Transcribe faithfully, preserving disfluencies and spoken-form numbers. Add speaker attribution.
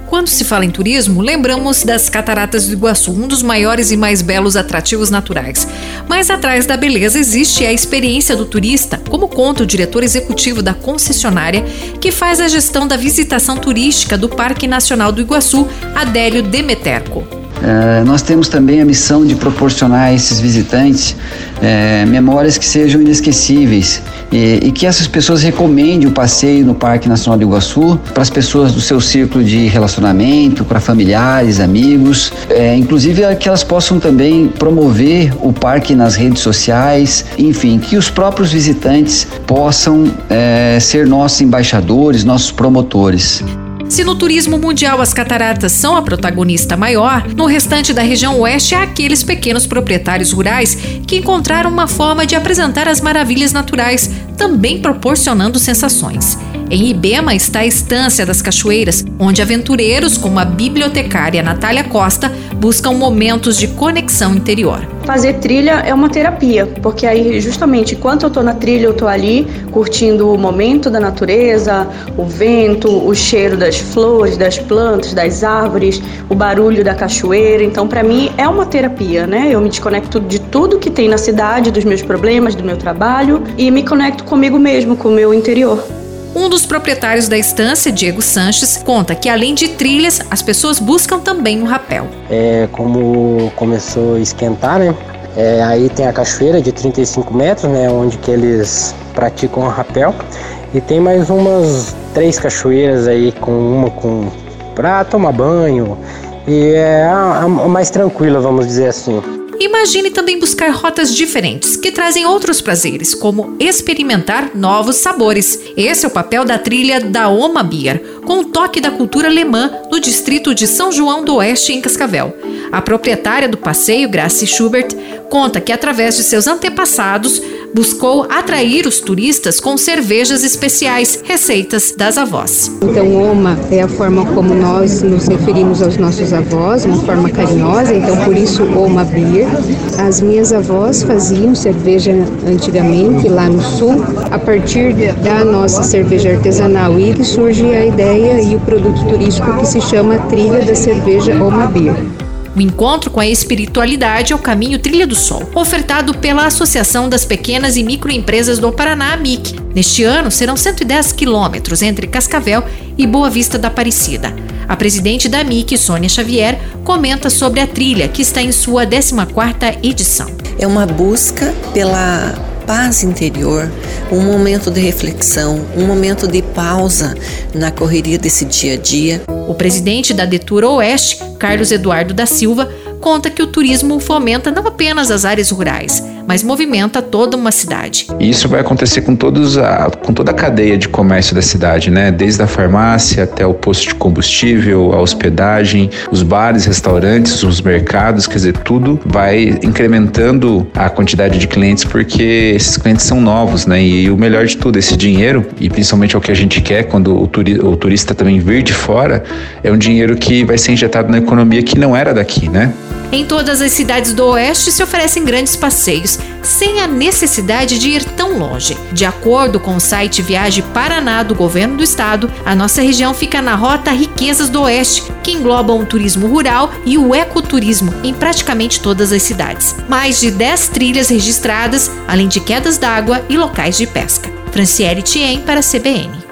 Speaker 1: Quando se fala em turismo, lembramos das Cataratas do Iguaçu, um dos maiores e mais belos atrativos naturais. Mas atrás da beleza existe a experiência do turista, como conta o diretor executivo da concessionária, que faz a gestão da visitação turística do Parque Nacional do Iguaçu, Adélio Demeterco.
Speaker 2: Uh, nós temos também a missão de proporcionar a esses visitantes uh, memórias que sejam inesquecíveis e, e que essas pessoas recomendem o passeio no Parque Nacional do Iguaçu para as pessoas do seu círculo de relacionamento, para familiares, amigos, uh, inclusive que elas possam também promover o parque nas redes sociais, enfim, que os próprios visitantes possam uh, ser nossos embaixadores, nossos promotores.
Speaker 1: Se no turismo mundial as cataratas são a protagonista maior, no restante da região oeste há aqueles pequenos proprietários rurais que encontraram uma forma de apresentar as maravilhas naturais, também proporcionando sensações. Em Ibema está a Estância das Cachoeiras, onde aventureiros como a bibliotecária Natália Costa buscam momentos de conexão interior.
Speaker 3: Fazer trilha é uma terapia, porque aí justamente enquanto eu tô na trilha eu tô ali curtindo o momento da natureza, o vento, o cheiro das flores, das plantas, das árvores, o barulho da cachoeira. Então para mim é uma terapia, né? Eu me desconecto de tudo que tem na cidade, dos meus problemas, do meu trabalho e me conecto comigo mesmo, com o meu interior.
Speaker 1: Um dos proprietários da estância, Diego Sanches, conta que além de trilhas, as pessoas buscam também um rapel.
Speaker 4: É, como começou a esquentar, né? É, aí tem a cachoeira de trinta e cinco metros, né? Onde que eles praticam o rapel. E tem mais umas três cachoeiras aí, com uma com pra tomar banho. E é a, a mais tranquila, vamos dizer assim.
Speaker 1: Imagine também buscar rotas diferentes, que trazem outros prazeres, como experimentar novos sabores. Esse é o papel da trilha da Oma Beer, com o toque da cultura alemã no distrito de São João do Oeste, em Cascavel. A proprietária do passeio, Grace Schubert, conta que através de seus antepassados, buscou atrair os turistas com cervejas especiais, receitas das avós.
Speaker 5: Então, Oma é a forma como nós nos referimos aos nossos avós, uma forma carinhosa, então por isso Oma Beer. As minhas avós faziam cerveja antigamente lá no sul, a partir da nossa cerveja artesanal, e surge a ideia e o produto turístico que se chama Trilha da Cerveja Oma Beer.
Speaker 1: O encontro com a espiritualidade é o caminho Trilha do Sol, ofertado pela Associação das Pequenas e Microempresas do Paraná, A M I C. Neste ano, serão cento e dez quilômetros entre Cascavel e Boa Vista da Aparecida. A presidente da A M I C, Sônia Xavier, comenta sobre a trilha, que está em sua décima quarta edição.
Speaker 6: É uma busca pela paz interior, um momento de reflexão, um momento de pausa na correria desse dia a dia.
Speaker 1: O presidente da Detur Oeste, Carlos Eduardo da Silva, conta que o turismo fomenta não apenas as áreas rurais, mas movimenta toda uma cidade.
Speaker 7: E isso vai acontecer com, todos a, com toda a cadeia de comércio da cidade, né? Desde a farmácia até o posto de combustível, a hospedagem, os bares, restaurantes, os mercados, quer dizer, tudo vai incrementando a quantidade de clientes, porque esses clientes são novos, né? E o melhor de tudo, esse dinheiro, e principalmente é o que a gente quer quando o, turi- o turista também vir de fora, é um dinheiro que vai ser injetado na economia que não era daqui, né?
Speaker 1: Em todas as cidades do Oeste se oferecem grandes passeios, sem a necessidade de ir tão longe. De acordo com o site Viagem Paraná do Governo do Estado, a nossa região fica na rota Riquezas do Oeste, que engloba o turismo rural e o ecoturismo em praticamente todas as cidades. Mais de dez trilhas registradas, além de quedas d'água e locais de pesca. Franciele Thiem para a C B N.